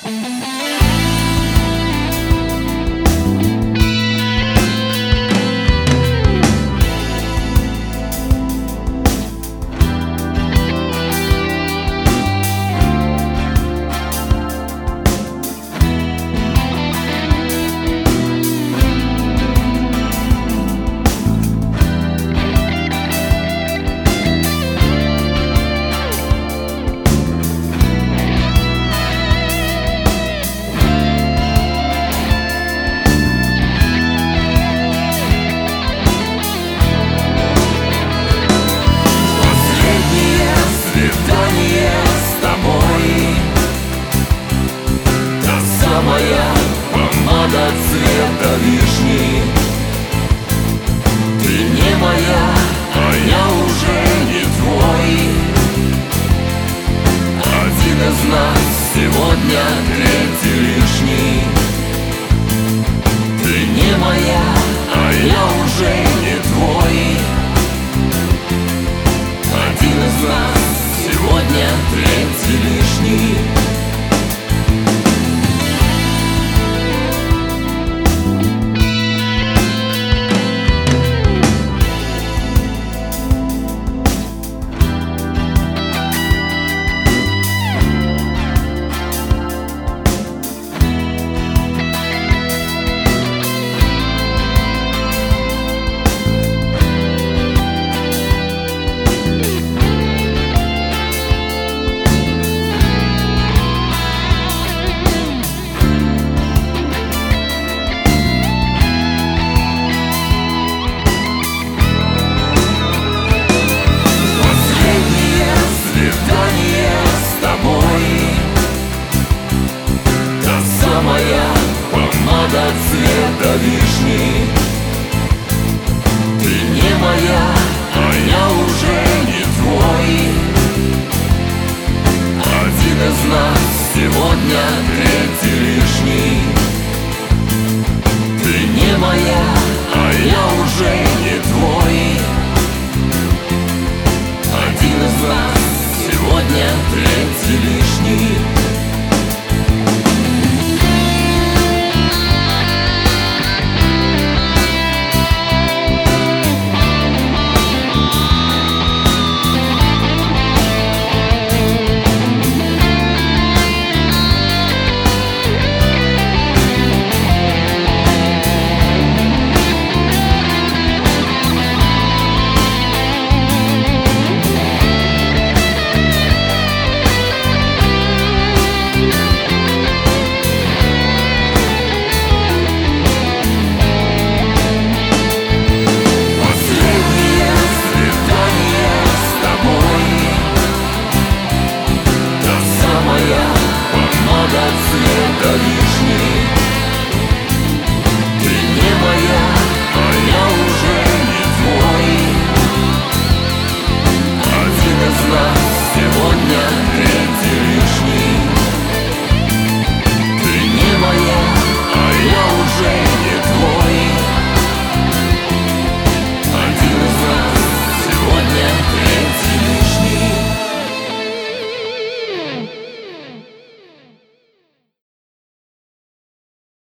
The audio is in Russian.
Моя помада цвета вишни. Ты не моя, а я уже не твой. Один из нас сегодня третий лишний. Ты не моя, а я уже не твой. Один из нас сегодня третий лишний. Моя помада цвета вишни. Ты не моя, а я уже не твой. Один из нас сегодня третий лишний.